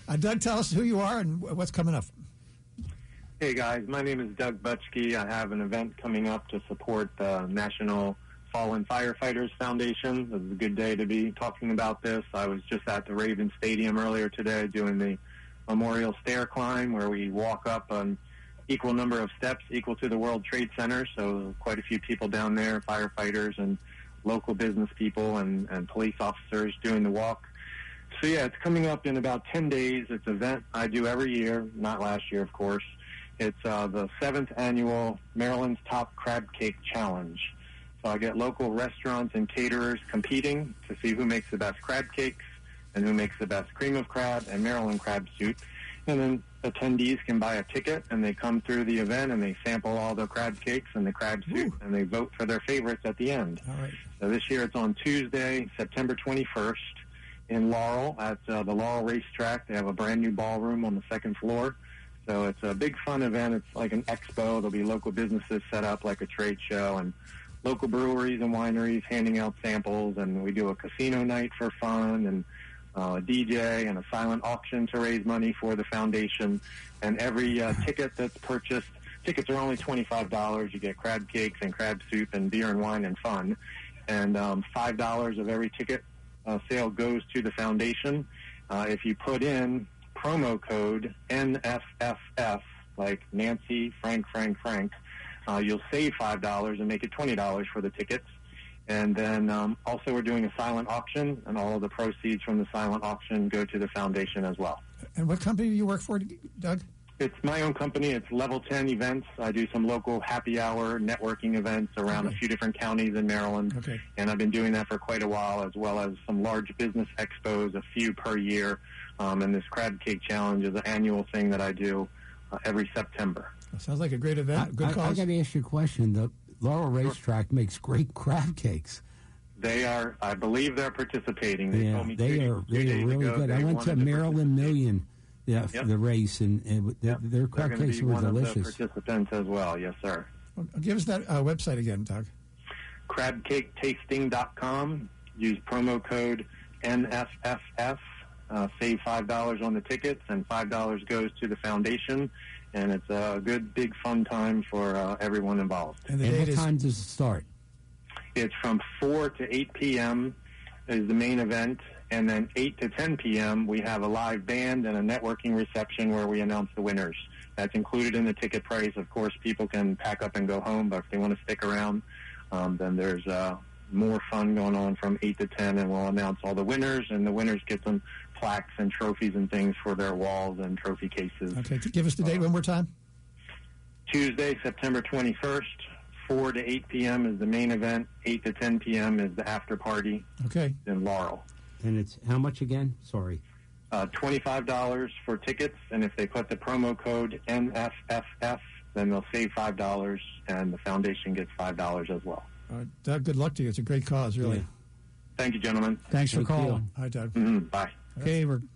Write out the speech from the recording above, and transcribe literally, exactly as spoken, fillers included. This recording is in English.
Uh, Doug, tell us who you are and what's coming up. Hey, guys. My name is Doug Butchke. I have an event coming up to support the National Fallen Firefighters Foundation. This is a good day to be talking about this. I was just at the Raven Stadium earlier today doing the Memorial Stair Climb, where we walk up an equal number of steps equal to the World Trade Center. So quite a few people down there, firefighters and local business people and, and police officers doing the walk. So, yeah, it's coming up in about ten days. It's an event I do every year, not last year, of course. It's uh, the seventh annual Maryland's Top Crab Cake Challenge. So I get local restaurants and caterers competing to see who makes the best crab cakes and who makes the best cream of crab and Maryland crab soup. And then attendees can buy a ticket, and they come through the event, and they sample all the crab cakes and the crab soup, Ooh. and they vote for their favorites at the end. All right. So this year it's on Tuesday, September twenty-first, in Laurel at uh, the Laurel Racetrack. They have a brand-new ballroom on the second floor. So it's a big, fun event. It's like an expo. There'll be local businesses set up like a trade show, and local breweries and wineries handing out samples, and we do a casino night for fun, and uh, a D J, and a silent auction to raise money for the foundation. And every uh, ticket that's purchased, tickets are only twenty-five dollars. You get crab cakes and crab soup and beer and wine and fun. And um, five dollars of every ticket uh, sale goes to the foundation. Uh, if you put in promo code N F F F, like Nancy, Frank, Frank, Frank, uh, you'll save five dollars and make it twenty dollars for the tickets. And then um, also we're doing a silent auction, and all of the proceeds from the silent auction go to the foundation as well. And what company do you work for, Doug? It's my own company. It's Level ten Events. I do some local happy hour networking events around okay. a few different counties in Maryland. Okay. And I've been doing that for quite a while, as well as some large business expos, a few per year. Um, and this Crab Cake Challenge is an annual thing that I do uh, every September. That sounds like a great event. I, Good I, cause. I got to ask you a question. The Laurel Racetrack sure. makes great crab cakes. They are, I believe they're participating. They yeah, told me they two, are. two They days are really ago good. I went to Maryland Million, yeah, yep. the race, and, and their, yep. their crab they're cakes be were one delicious. Of the participants as well, yes, sir. Well, give us that uh, website again, Doug. crab cake tasting dot com. Use promo code N F F F. Uh, save five dollars on the tickets, and five dollars goes to the foundation. And it's a good, big, fun time for uh, everyone involved. And, the and date what is... time does it start? It's from four to eight p.m. is the main event. And then eight to ten p.m. we have a live band and a networking reception where we announce the winners. That's included in the ticket price. Of course, people can pack up and go home, but if they want to stick around, um, then there's uh, more fun going on from eight to ten, and we'll announce all the winners, and the winners get some plaques and trophies and things for their walls and trophy cases. Okay, give us the date uh, one more time. Tuesday, September twenty-first, four to eight p.m. is the main event. eight to ten p.m. is the after party. Okay. In Laurel. And it's how much again? Sorry. Uh, twenty-five dollars for tickets, and if they put the promo code N F F F, then they'll save five dollars, and the foundation gets five dollars as well. All right, Doug, good luck to you. It's a great cause, really. Yeah. Thank you, gentlemen. Thanks for Thank calling. You. Hi, Doug. Mm-hmm. Bye. Okay, we're